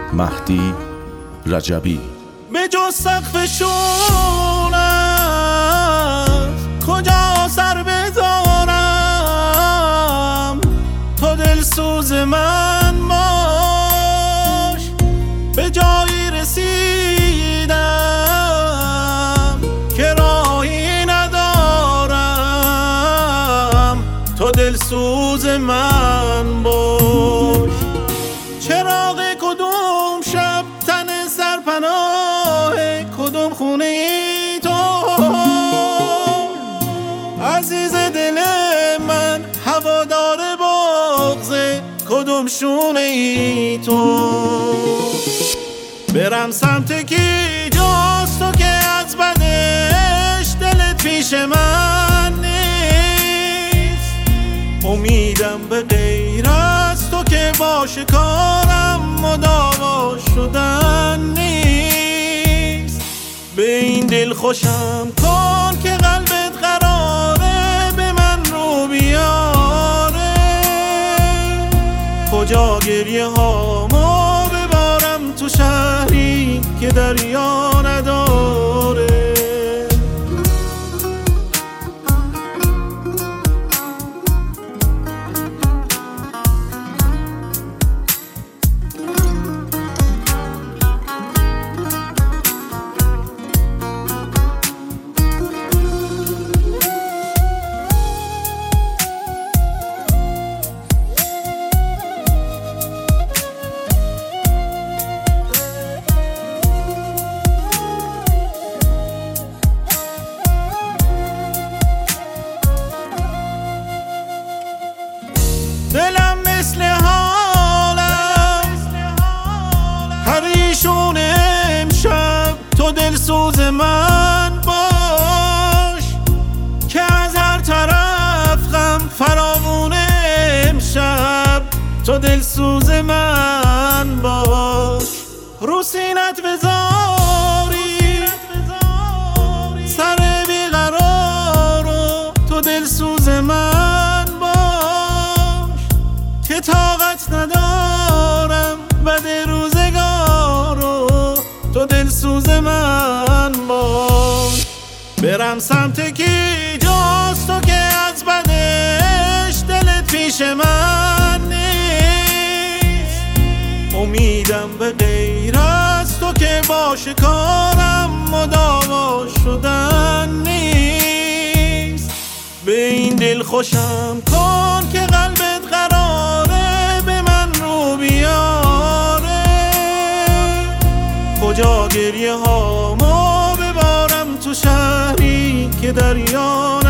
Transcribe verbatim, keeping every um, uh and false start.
مهدی رجبی. به جز سقفشون کجا سر بذارم؟ تو دلسوز من باش. به جایی رسیدم که راهی ندارم، تو دلسوز من باش. چراغ کدوم شب تن سرپناه کدوم خونه ای تو؟ عزیز دل من هوادار بغض کدوم شونه ای تو؟ برم سمت کی جز تو که از بدش دلت پیش من نیست؟ امیدم به غیر از تو که باشه کارم مداوا شدن نیست. به این دل خوشم کن که قلبت قراره به من رو بیاره. کجا گریه هامو ببارم تو شهری که دریا نداره. دلم مثل حالم پریشون امشب، تو دلسوز من باش. که از هر طرف غم فراوون امشب، تو دلسوز من باش. رو سینت بذاری سر بیقرارو، تو دلسوز من که طاقت ندارم بد روزگارو، تو دلسوز من باش. برم سمت کی جز تو که از بدش دلت پیش من نیست؟ امیدم به غیر از تو که باشه کارم مداوا شدن نیست. به این دل خوشم کن که قلبت قراره به من رو بیاره. کجا گریه هامو ببارم تو شهری که دریا